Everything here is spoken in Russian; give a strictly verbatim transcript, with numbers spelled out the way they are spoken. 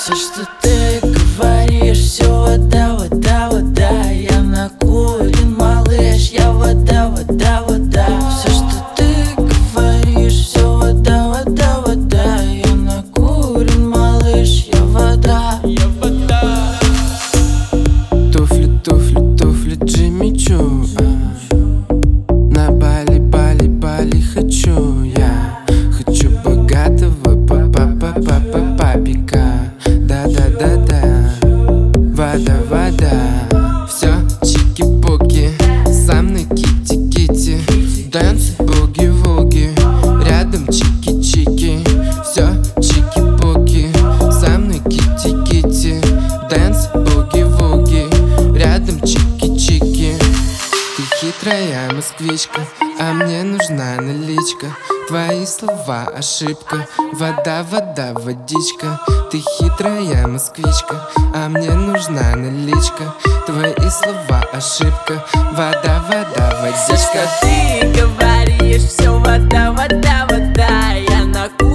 Все, что ты говоришь, все вода, вода, вода. Я накурен, малыш, я вода, вода, вода. Все, что ты говоришь, все вода, вода, вода. Я накурен, малыш, я вода, я вода. Туфли, туфли, туфли Джимми Чу, а. На Бали, Бали, Бали хочу я. Хочу богатого папа-папа-папика. Да-да-да-да, вода, вода. Все, чики-пуки, со мной кити-кити. Дэнс, буги-вуги, рядом чики-чики. Все, чики-пуки, со мной кити-кити. Дэнс, буги-вуги, рядом чики-чики. Ты хитрая москвичка, а мне нужна наличка. Твои слова ошибка, вода, вода, водичка. Ты хитрая москвичка, а мне нужна наличка. Твои слова ошибка, вода, вода, Все, водичка. что ты говоришь, все вода, вода, вода. Я накурен.